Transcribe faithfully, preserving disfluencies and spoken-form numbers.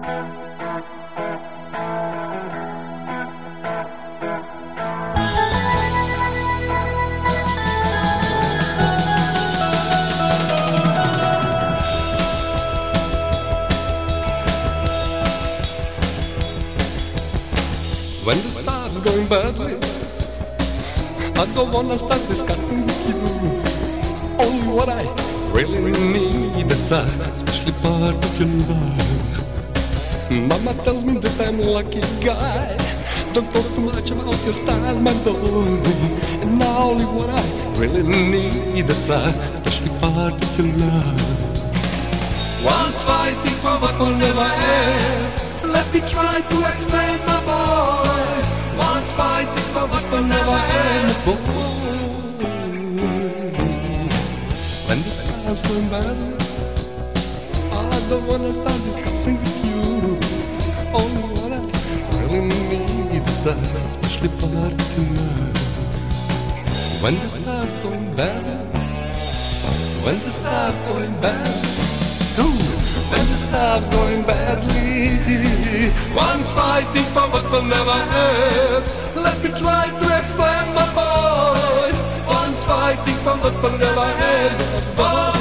When the stuff's going badly, I don't wanna start discussing with you. Only what I really need, that's a special part of your life. Mama tells me that I'm a lucky guy. Don't talk too much about your style, my boy. And now only what I really need, that's a special part of your life. Once fighting for what will never end. Let me try to explain, my boy. Once fighting for what will never end, boy. When the stars going badly, I don't wanna start discussing with you. Only what I really need is a special part of your life. When the stars going badly, when the stars going badly, ooh. When the stuff's going badly, one's fighting for what will never end. Let me try to explain, my boy. One's fighting for what will never end, boy.